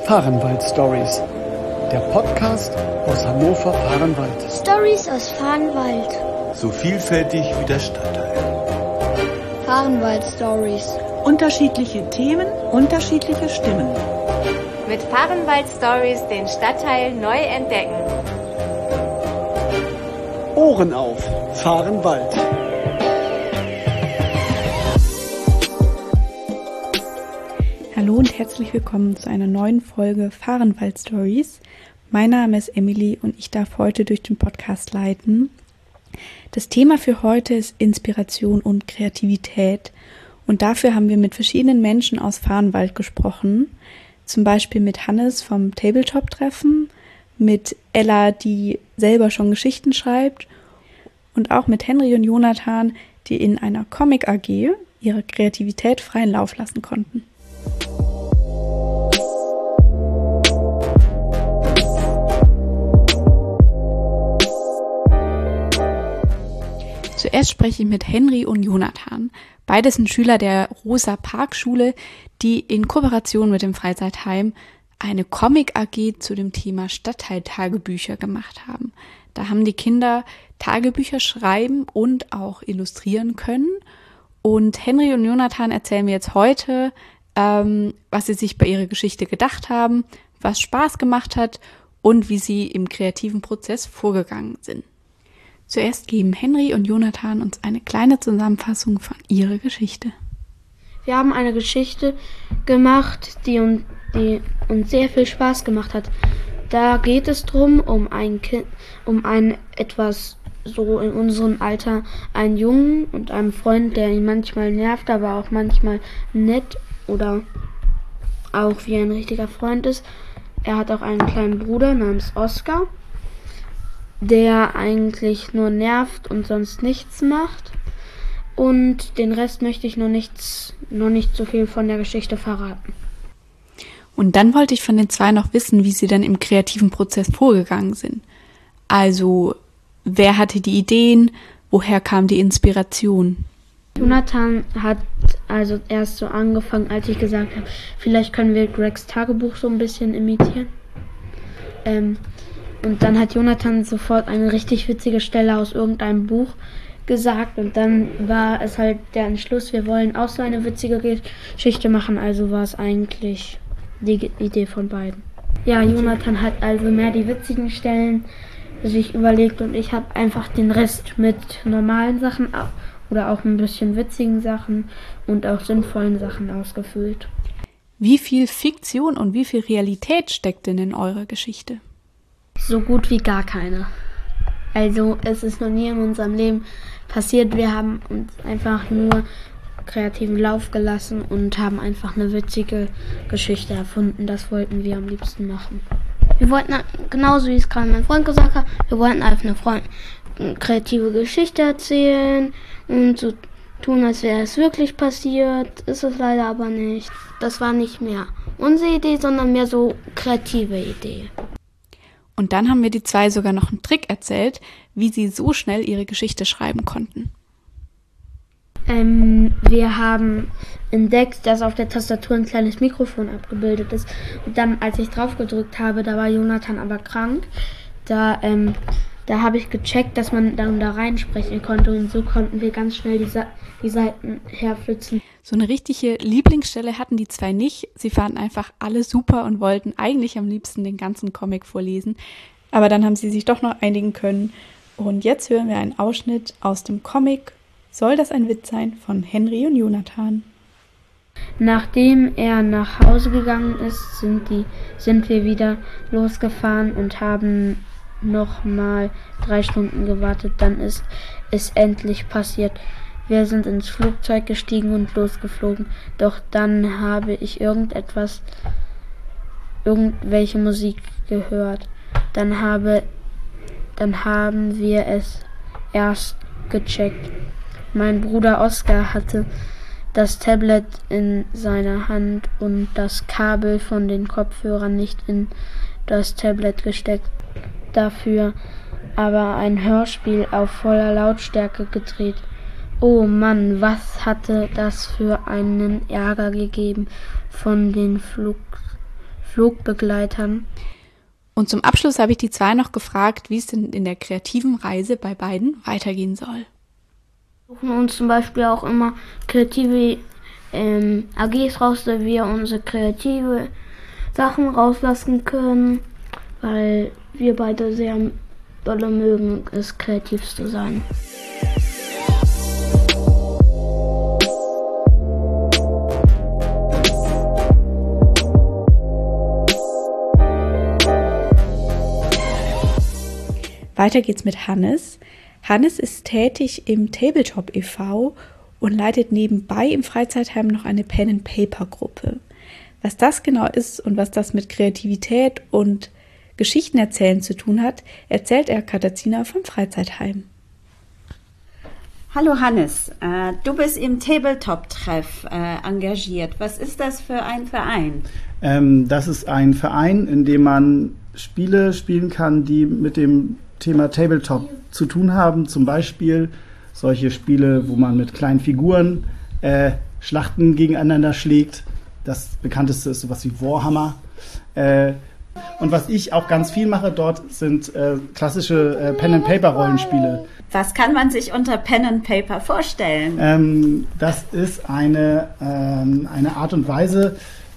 Fahrenwald Stories, der Podcast aus Hannover-Fahrenwald. Stories aus Fahrenwald. So vielfältig wie der Stadtteil. Fahrenwald Stories. Unterschiedliche Themen, unterschiedliche Stimmen. Mit Fahrenwald Stories den Stadtteil neu entdecken. Ohren auf, Fahrenwald. Hallo und herzlich willkommen zu einer neuen Folge Fahrenwald Stories. Mein Name ist Emily und ich darf heute durch den Podcast leiten. Das Thema für heute ist Inspiration und Kreativität. Und dafür haben wir mit verschiedenen Menschen aus Fahrenwald gesprochen. Zum Beispiel mit Hannes vom Tabletop-Treffen, mit Ella, die selber schon Geschichten schreibt, und auch mit Henry und Jonathan, die in einer Comic-AG ihre Kreativität freien Lauf lassen konnten. Zuerst spreche ich mit Henry und Jonathan. Beide sind Schüler der Rosa-Park-Schule, die in Kooperation mit dem Freizeitheim eine Comic-AG zu dem Thema Stadtteiltagebücher gemacht haben. Da haben die Kinder Tagebücher schreiben und auch illustrieren können. Und Henry und Jonathan erzählen mir jetzt heute, was sie sich bei ihrer Geschichte gedacht haben, was Spaß gemacht hat und wie sie im kreativen Prozess vorgegangen sind. Zuerst geben Henry und Jonathan uns eine kleine Zusammenfassung von ihrer Geschichte. Wir haben eine Geschichte gemacht, die uns sehr viel Spaß gemacht hat. Da geht es darum, um einen etwas so in unserem Alter, einen Jungen und einen Freund, der ihn manchmal nervt, aber auch manchmal nett oder auch wie ein richtiger Freund ist. Er hat auch einen kleinen Bruder namens Oskar, der eigentlich nur nervt und sonst nichts macht. Und den Rest möchte ich noch nicht so viel von der Geschichte verraten. Und dann wollte ich von den zwei noch wissen, wie sie dann im kreativen Prozess vorgegangen sind. Also, wer hatte die Ideen, woher kam die Inspiration? Jonathan hat also erst so angefangen, als ich gesagt habe, vielleicht können wir Gregs Tagebuch so ein bisschen imitieren. Und dann hat Jonathan sofort eine richtig witzige Stelle aus irgendeinem Buch gesagt. Und dann war es halt der Entschluss, wir wollen auch so eine witzige Geschichte machen. Also war es eigentlich die Idee von beiden. Ja, Jonathan hat also mehr die witzigen Stellen sich überlegt und ich habe einfach den Rest mit normalen Sachen oder auch ein bisschen witzigen Sachen und auch sinnvollen Sachen ausgefüllt. Wie viel Fiktion und wie viel Realität steckt denn in eurer Geschichte? So gut wie gar keine. Also es ist noch nie in unserem Leben passiert. Wir haben uns einfach nur kreativen Lauf gelassen und haben einfach eine witzige Geschichte erfunden. Das wollten wir am liebsten machen. Wir wollten, genauso wie es gerade mein Freund gesagt hat, wir wollten einfach eine kreative Geschichte erzählen und so tun, als wäre es wirklich passiert. Ist es leider aber nicht. Das war nicht mehr unsere Idee, sondern mehr so kreative Idee. Und dann haben mir die zwei sogar noch einen Trick erzählt, wie sie so schnell ihre Geschichte schreiben konnten. Wir haben entdeckt, dass auf der Tastatur ein kleines Mikrofon abgebildet ist. Und dann, als ich drauf gedrückt habe, da war Jonathan aber krank. Da habe ich gecheckt, dass man dann da reinsprechen konnte. Und so konnten wir ganz schnell die Seiten herflitzen. So eine richtige Lieblingsstelle hatten die zwei nicht. Sie fanden einfach alle super und wollten eigentlich am liebsten den ganzen Comic vorlesen. Aber dann haben sie sich doch noch einigen können. Und jetzt hören wir einen Ausschnitt aus dem Comic Soll das ein Witz sein? Von Henry und Jonathan. Nachdem er nach Hause gegangen ist, sind wir wieder losgefahren und haben nochmal 3 Stunden gewartet. Dann ist es endlich passiert. Wir sind ins Flugzeug gestiegen und losgeflogen. Doch dann habe ich irgendwelche Musik gehört. Dann haben wir es erst gecheckt. Mein Bruder Oskar hatte das Tablet in seiner Hand und das Kabel von den Kopfhörern nicht in das Tablet gesteckt. Dafür aber ein Hörspiel auf voller Lautstärke gedreht. Oh Mann, was hatte das für einen Ärger gegeben von den Flugbegleitern. Und zum Abschluss habe ich die zwei noch gefragt, wie es denn in der kreativen Reise bei beiden weitergehen soll. Wir suchen uns zum Beispiel auch immer kreative AGs raus, da wir unsere kreative Sachen rauslassen können, weil wir beide sehr dolle mögen, es kreativ zu sein. Weiter geht's mit Hannes. Hannes ist tätig im Tabletop e.V. und leitet nebenbei im Freizeitheim noch eine Pen-and-Paper-Gruppe. Was das genau ist und was das mit Kreativität und Geschichten erzählen zu tun hat, erzählt er Katharina vom Freizeitheim. Hallo Hannes, du bist im Tabletop-Treff engagiert. Was ist das für ein Verein? Das ist ein Verein, in dem man Spiele spielen kann, die mit dem Thema Tabletop zu tun haben. Zum Beispiel solche Spiele, wo man mit kleinen Figuren Schlachten gegeneinander schlägt. Das bekannteste ist sowas wie Warhammer. Und was ich auch ganz viel mache dort, sind klassische Pen-and-Paper-Rollenspiele. Was kann man sich unter Pen-and-Paper vorstellen? Das ist eine Art und Weise,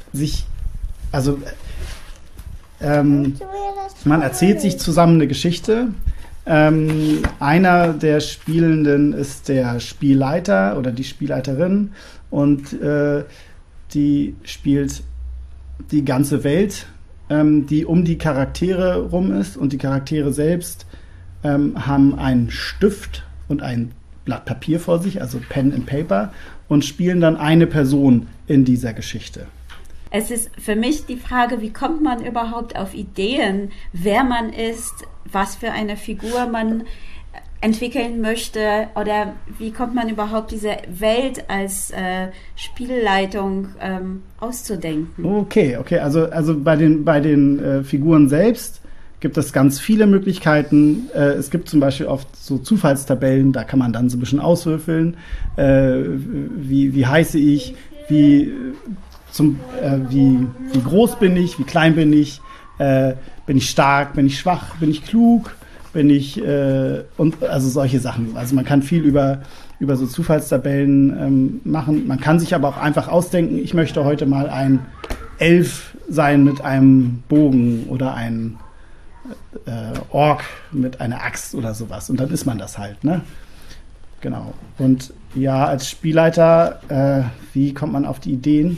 man erzählt sich zusammen eine Geschichte. Einer der Spielenden ist der Spielleiter oder die Spielleiterin und die spielt die ganze Welt, die um die Charaktere rum ist, und die Charaktere selbst haben einen Stift und ein Blatt Papier vor sich, also Pen and Paper, und spielen dann eine Person in dieser Geschichte. Es ist für mich die Frage, wie kommt man überhaupt auf Ideen, wer man ist, was für eine Figur man entwickeln möchte, oder wie kommt man überhaupt diese Welt als Spielleitung auszudenken? Okay, also bei den Figuren selbst gibt es ganz viele Möglichkeiten. Es gibt zum Beispiel oft so Zufallstabellen, da kann man dann so ein bisschen auswürfeln, wie heiße ich, wie groß bin ich, wie klein bin ich stark, bin ich schwach, bin ich klug, und also solche Sachen. Also man kann viel über so Zufallstabellen machen. Man kann sich aber auch einfach ausdenken, ich möchte heute mal ein Elf sein mit einem Bogen oder ein Ork mit einer Axt oder sowas. Und dann ist man das halt, ne? Genau. Und ja, als Spielleiter, wie kommt man auf die Ideen?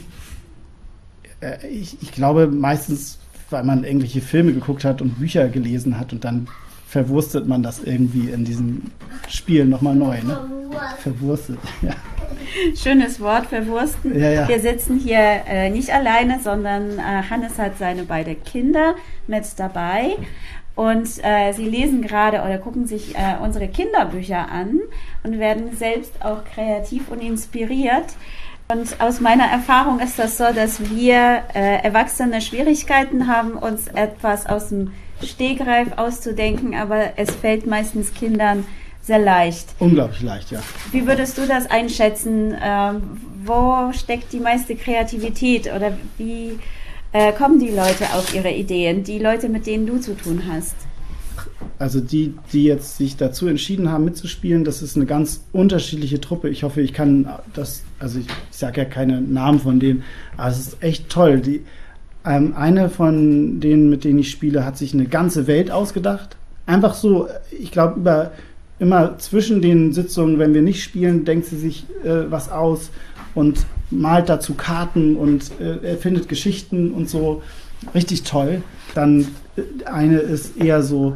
Ich glaube meistens, weil man irgendwelche Filme geguckt hat und Bücher gelesen hat, und dann verwurstet man das irgendwie in diesen Spielen nochmal neu. Ne? Verwurstet, ja. Schönes Wort, verwursten. Ja. Wir sitzen hier nicht alleine, sondern Hannes hat seine beiden Kinder mit dabei. Und sie lesen gerade oder gucken sich unsere Kinderbücher an und werden selbst auch kreativ und inspiriert. Und aus meiner Erfahrung ist das so, dass wir Erwachsene Schwierigkeiten haben, uns etwas aus dem Stegreif auszudenken, aber es fällt meistens Kindern sehr leicht. Unglaublich leicht, ja. Wie würdest du das einschätzen? Wo steckt die meiste Kreativität oder wie kommen die Leute auf ihre Ideen, die Leute, mit denen du zu tun hast? Also die jetzt sich dazu entschieden haben, mitzuspielen, das ist eine ganz unterschiedliche Truppe. Ich hoffe, ich kann das, also ich sage ja keine Namen von denen, aber es ist echt toll. Eine von denen, mit denen ich spiele, hat sich eine ganze Welt ausgedacht. Einfach so, ich glaube, immer zwischen den Sitzungen, wenn wir nicht spielen, denkt sie sich was aus und malt dazu Karten und erfindet Geschichten und so. Richtig toll. Dann eine ist eher so,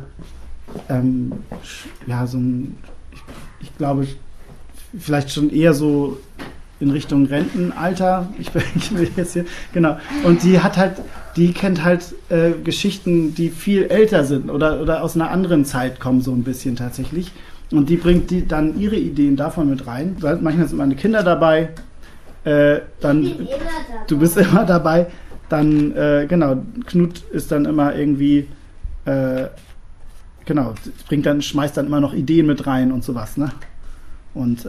ich glaube, vielleicht schon eher so in Richtung Rentenalter. Ich will jetzt hier, genau. Und die kennt halt Geschichten, die viel älter sind oder aus einer anderen Zeit kommen, so ein bisschen tatsächlich. Und die bringt dann ihre Ideen davon mit rein. Manchmal sind meine Kinder dabei. Du bist immer dabei. Dann, Knut ist dann immer irgendwie, schmeißt dann immer noch Ideen mit rein und sowas, ne? Und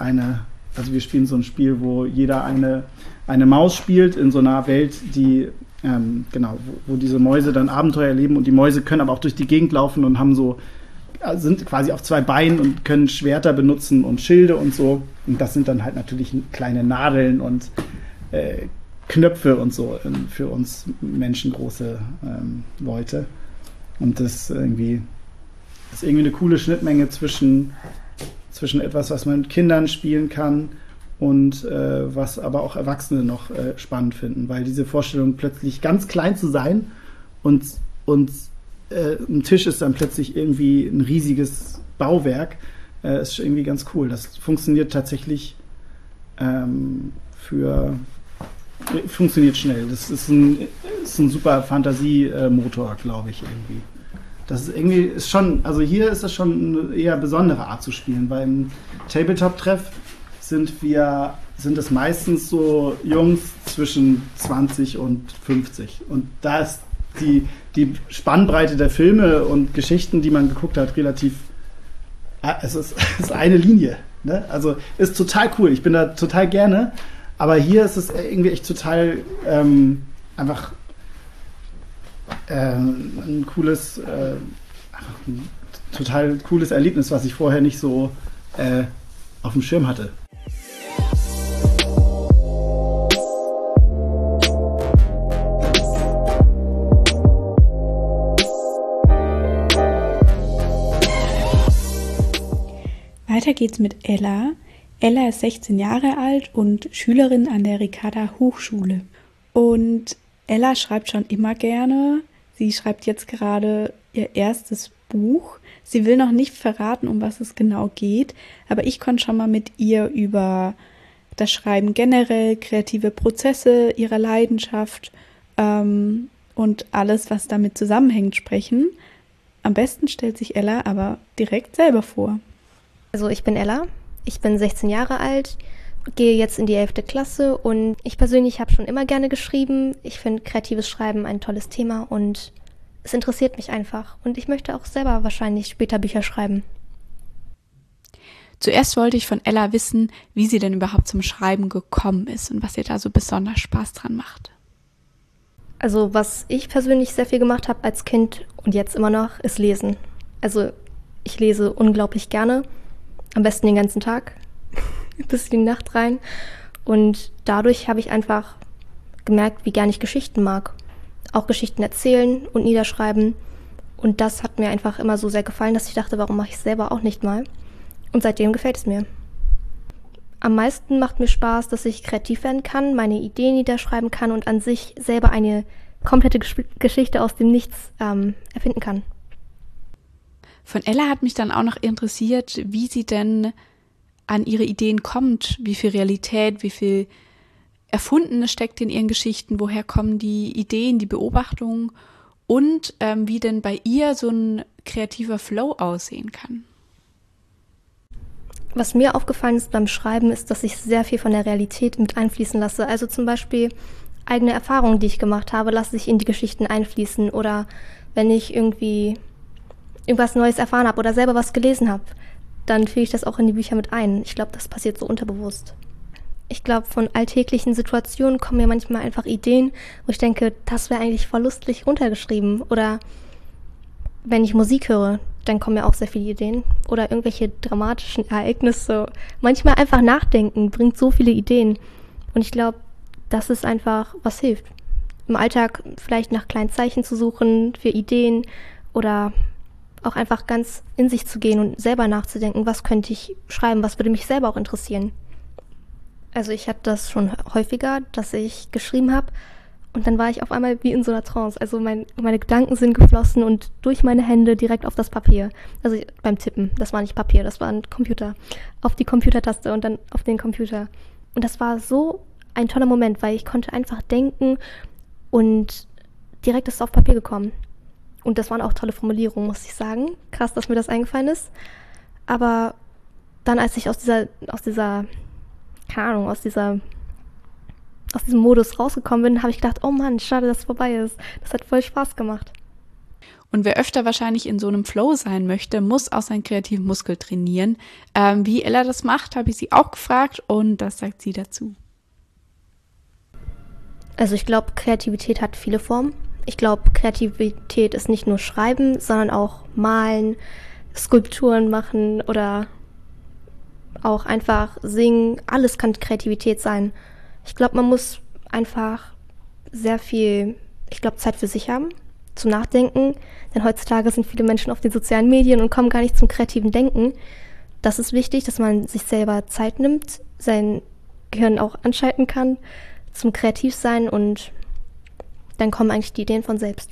wir spielen so ein Spiel, wo jeder eine Maus spielt in so einer Welt, die Genau, wo diese Mäuse dann Abenteuer erleben und die Mäuse können aber auch durch die Gegend laufen und sind quasi auf 2 Beinen und können Schwerter benutzen und Schilde und so. Und das sind dann halt natürlich kleine Nadeln und Knöpfe und so für uns menschengroße Leute. Und das ist irgendwie eine coole Schnittmenge zwischen etwas, was man mit Kindern spielen kann und was aber auch Erwachsene noch spannend finden, weil diese Vorstellung, plötzlich ganz klein zu sein und ein Tisch ist dann plötzlich irgendwie ein riesiges Bauwerk, ist irgendwie ganz cool. Das funktioniert tatsächlich funktioniert schnell. Das ist ein super Fantasiemotor, glaube ich, irgendwie. Das ist schon, also hier ist das schon eine eher besondere Art zu spielen. Beim Tabletop-Treff sind es meistens so Jungs zwischen 20 und 50. Und da ist die Spannbreite der Filme und Geschichten, die man geguckt hat, relativ, es ist eine Linie. Ne? Also ist total cool. Ich bin da total gerne. Aber hier ist es irgendwie echt total einfach ein total cooles Erlebnis, was ich vorher nicht so auf dem Schirm hatte. Weiter geht's mit Ella. Ella ist 16 Jahre alt und Schülerin an der Ricarda Hochschule. Und Ella schreibt schon immer gerne. Sie schreibt jetzt gerade ihr erstes Buch. Sie will noch nicht verraten, um was es genau geht, aber ich konnte schon mal mit ihr über das Schreiben generell, kreative Prozesse, ihrer Leidenschaft und alles, was damit zusammenhängt, sprechen. Am besten stellt sich Ella aber direkt selber vor. Also ich bin Ella, ich bin 16 Jahre alt, gehe jetzt in die 11. Klasse und ich persönlich habe schon immer gerne geschrieben. Ich finde kreatives Schreiben ein tolles Thema und es interessiert mich einfach. Und ich möchte auch selber wahrscheinlich später Bücher schreiben. Zuerst wollte ich von Ella wissen, wie sie denn überhaupt zum Schreiben gekommen ist und was ihr da so besonders Spaß dran macht. Also was ich persönlich sehr viel gemacht habe als Kind und jetzt immer noch, ist lesen. Also ich lese unglaublich gerne. Am besten den ganzen Tag, bis in die Nacht rein. Und dadurch habe ich einfach gemerkt, wie gern ich Geschichten mag. Auch Geschichten erzählen und niederschreiben. Und das hat mir einfach immer so sehr gefallen, dass ich dachte, warum mache ich es selber auch nicht mal? Und seitdem gefällt es mir. Am meisten macht mir Spaß, dass ich kreativ werden kann, meine Ideen niederschreiben kann und an sich selber eine komplette Geschichte aus dem Nichts erfinden kann. Von Ella hat mich dann auch noch interessiert, wie sie denn an ihre Ideen kommt, wie viel Realität, wie viel Erfundenes steckt in ihren Geschichten, woher kommen die Ideen, die Beobachtungen und wie denn bei ihr so ein kreativer Flow aussehen kann. Was mir aufgefallen ist beim Schreiben, ist, dass ich sehr viel von der Realität mit einfließen lasse. Also zum Beispiel eigene Erfahrungen, die ich gemacht habe, lasse ich in die Geschichten einfließen. Oder wenn ich irgendwas Neues erfahren habe oder selber was gelesen habe, dann füge ich das auch in die Bücher mit ein. Ich glaube, das passiert so unterbewusst. Ich glaube, von alltäglichen Situationen kommen mir manchmal einfach Ideen, wo ich denke, das wäre eigentlich voll lustig runtergeschrieben. Oder wenn ich Musik höre, dann kommen mir auch sehr viele Ideen. Oder irgendwelche dramatischen Ereignisse. Manchmal einfach nachdenken bringt so viele Ideen. Und ich glaube, das ist einfach, was hilft. Im Alltag vielleicht nach kleinen Zeichen zu suchen für Ideen oder auch einfach ganz in sich zu gehen und selber nachzudenken, was könnte ich schreiben, was würde mich selber auch interessieren. Also ich hatte das schon häufiger, dass ich geschrieben habe und dann war ich auf einmal wie in so einer Trance. Also meine Gedanken sind geflossen und durch meine Hände direkt auf das Papier. Also beim Tippen, das war nicht Papier, das war ein Computer. Auf die Computertaste und dann auf den Computer. Und das war so ein toller Moment, weil ich konnte einfach denken und direkt ist es auf Papier gekommen. Und das waren auch tolle Formulierungen, muss ich sagen. Krass, dass mir das eingefallen ist. Aber dann, als ich aus diesem Modus rausgekommen bin, habe ich gedacht, oh Mann, schade, dass es vorbei ist. Das hat voll Spaß gemacht. Und wer öfter wahrscheinlich in so einem Flow sein möchte, muss auch seinen kreativen Muskel trainieren. Wie Ella das macht, habe ich sie auch gefragt und das sagt sie dazu. Also ich glaube, Kreativität hat viele Formen. Ich glaube, Kreativität ist nicht nur Schreiben, sondern auch Malen, Skulpturen machen oder auch einfach singen. Alles kann Kreativität sein. Ich glaube, man muss einfach sehr viel, Zeit für sich haben, zum Nachdenken. Denn heutzutage sind viele Menschen auf den sozialen Medien und kommen gar nicht zum kreativen Denken. Das ist wichtig, dass man sich selber Zeit nimmt, sein Gehirn auch anschalten kann, zum Kreativsein, und dann kommen eigentlich die Ideen von selbst.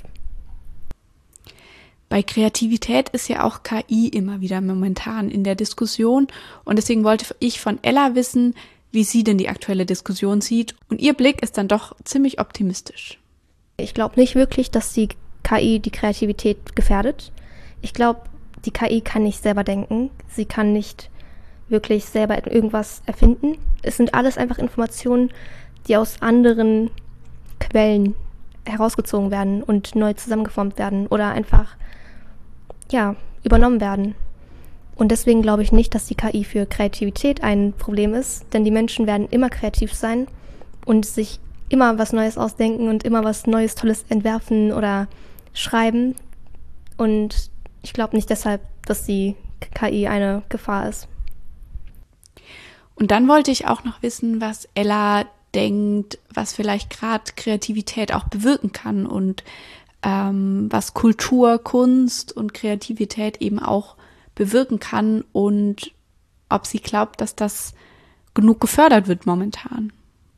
Bei Kreativität ist ja auch KI immer wieder momentan in der Diskussion, und deswegen wollte ich von Ella wissen, wie sie denn die aktuelle Diskussion sieht, und ihr Blick ist dann doch ziemlich optimistisch. Ich glaube nicht wirklich, dass die KI die Kreativität gefährdet. Ich glaube, die KI kann nicht selber denken, sie kann nicht wirklich selber irgendwas erfinden. Es sind alles einfach Informationen, die aus anderen Quellen herausgezogen werden und neu zusammengeformt werden oder einfach, übernommen werden. Und deswegen glaube ich nicht, dass die KI für Kreativität ein Problem ist, denn die Menschen werden immer kreativ sein und sich immer was Neues ausdenken und immer was Neues, Tolles entwerfen oder schreiben. Und ich glaube nicht deshalb, dass die KI eine Gefahr ist. Und dann wollte ich auch noch wissen, was Ella denkt, was vielleicht gerade Kreativität auch bewirken kann und was Kultur, Kunst und Kreativität eben auch bewirken kann und ob sie glaubt, dass das genug gefördert wird momentan.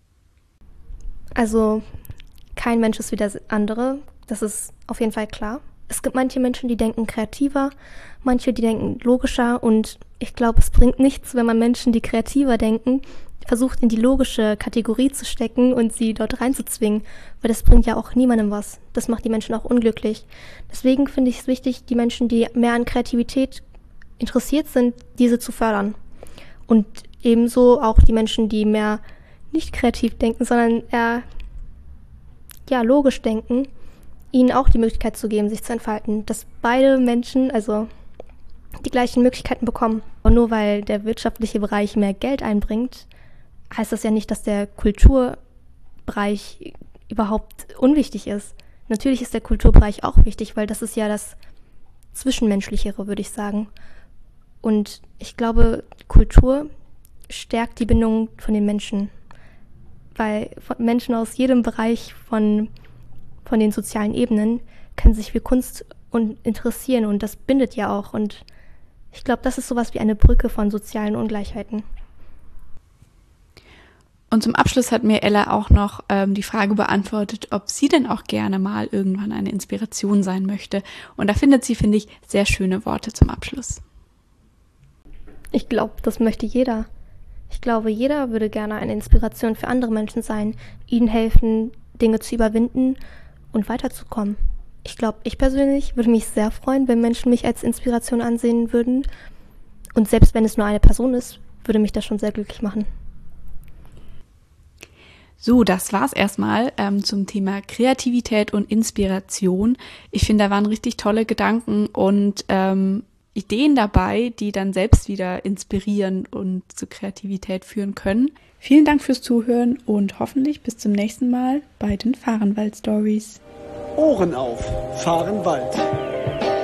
Also kein Mensch ist wie der andere, das ist auf jeden Fall klar. Es gibt manche Menschen, die denken kreativer, manche, die denken logischer, und ich glaube, es bringt nichts, wenn man Menschen, die kreativer denken, versucht in die logische Kategorie zu stecken und sie dort reinzuzwingen, weil das bringt ja auch niemandem was. Das macht die Menschen auch unglücklich. Deswegen finde ich es wichtig, die Menschen, die mehr an Kreativität interessiert sind, diese zu fördern. Und ebenso auch die Menschen, die mehr nicht kreativ denken, sondern eher logisch denken, ihnen auch die Möglichkeit zu geben, sich zu entfalten, dass beide Menschen also die gleichen Möglichkeiten bekommen. Und nur weil der wirtschaftliche Bereich mehr Geld einbringt, heißt das ja nicht, dass der Kulturbereich überhaupt unwichtig ist. Natürlich ist der Kulturbereich auch wichtig, weil das ist ja das Zwischenmenschlichere, würde ich sagen. Und ich glaube, Kultur stärkt die Bindung von den Menschen, weil Menschen aus jedem Bereich von den sozialen Ebenen können sich für Kunst interessieren, und das bindet ja auch. Und ich glaube, das ist sowas wie eine Brücke von sozialen Ungleichheiten. Und zum Abschluss hat mir Ella auch noch die Frage beantwortet, ob sie denn auch gerne mal irgendwann eine Inspiration sein möchte. Und da findet sie, finde ich, sehr schöne Worte zum Abschluss. Ich glaube, das möchte jeder. Ich glaube, jeder würde gerne eine Inspiration für andere Menschen sein, ihnen helfen, Dinge zu überwinden und weiterzukommen. Ich glaube, ich persönlich würde mich sehr freuen, wenn Menschen mich als Inspiration ansehen würden. Und selbst wenn es nur eine Person ist, würde mich das schon sehr glücklich machen. So, das war's erstmal zum Thema Kreativität und Inspiration. Ich finde, da waren richtig tolle Gedanken und Ideen dabei, die dann selbst wieder inspirieren und zu Kreativität führen können. Vielen Dank fürs Zuhören und hoffentlich bis zum nächsten Mal bei den Fahrenwald-Stories. Ohren auf, Fahrenwald.